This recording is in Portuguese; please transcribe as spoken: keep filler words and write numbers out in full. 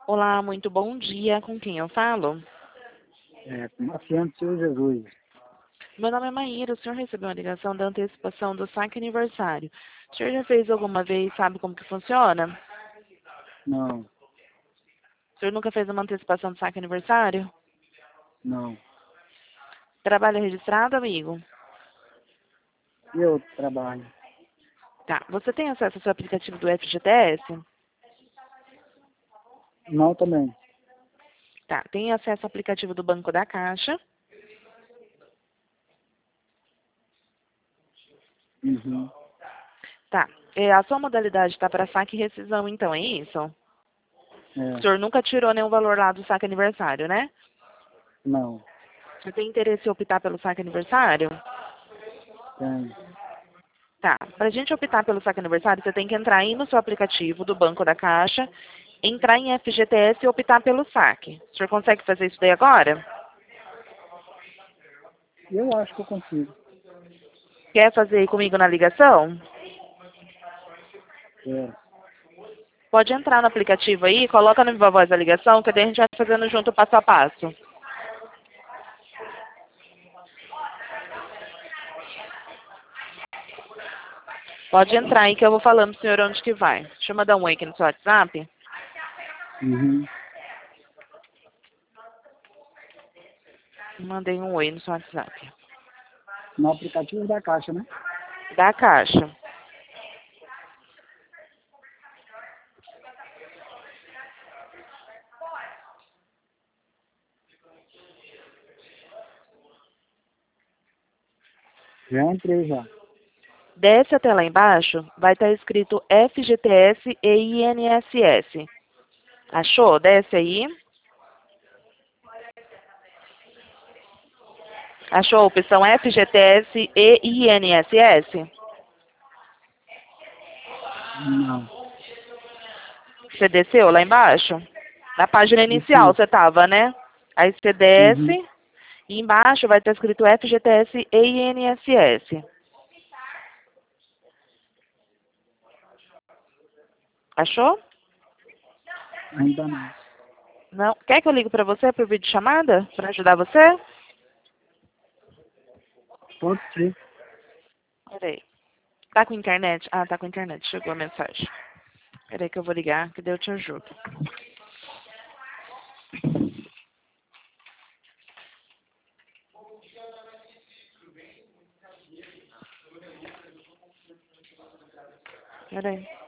Olá, muito bom dia. Com quem eu falo? É, com Marciano Seu Jesus. Meu nome é Maíra. O senhor recebeu uma ligação da antecipação do saque aniversário. O senhor já fez alguma vez? Sabe como que funciona? Não, O senhor nunca fez uma antecipação do saque aniversário? não. Trabalho registrado, amigo? Eu trabalho. Tá. Você tem acesso ao seu aplicativo do F G T S? Não também. Tá. Tem acesso ao aplicativo do Banco da Caixa? Uhum. Tá. É, a sua modalidade está para saque e rescisão, então, é isso? O É, senhor nunca tirou nenhum valor lá do saque aniversário, né? não. Você tem interesse em optar pelo saque aniversário? Tem. Tá. Para a gente optar pelo saque aniversário, você tem que entrar aí no seu aplicativo do Banco da Caixa, entrar em F G T S e optar pelo saque. O senhor consegue fazer isso daí agora? Eu acho que eu consigo. Quer fazer aí comigo na ligação? É. Pode entrar no aplicativo aí, coloca no Viva Voz a ligação, que daí a gente vai fazendo junto passo a passo. Pode entrar aí que eu vou falando pro senhor onde que vai. Deixa eu mandar um oi aqui no seu WhatsApp. Uhum. Mandei um oi no seu WhatsApp. No aplicativo da Caixa, né? Da Caixa. Já entrei já. Desce até lá embaixo, vai estar escrito F G T S e I N S S. Achou? Desce aí. Achou a opção F G T S e I N S S? Não. Você desceu lá embaixo? Na página inicial Desci. você estava, né? Aí você Uhum. desce e embaixo vai estar escrito F G T S e I N S S. Achou? Ainda não. Não. Quer que eu ligue para você por vídeo chamada? Para ajudar você? Pode ser. Peraí. Tá com internet? Ah, tá com internet. Chegou a mensagem. Peraí que eu vou ligar, que daí eu te ajudo. Peraí.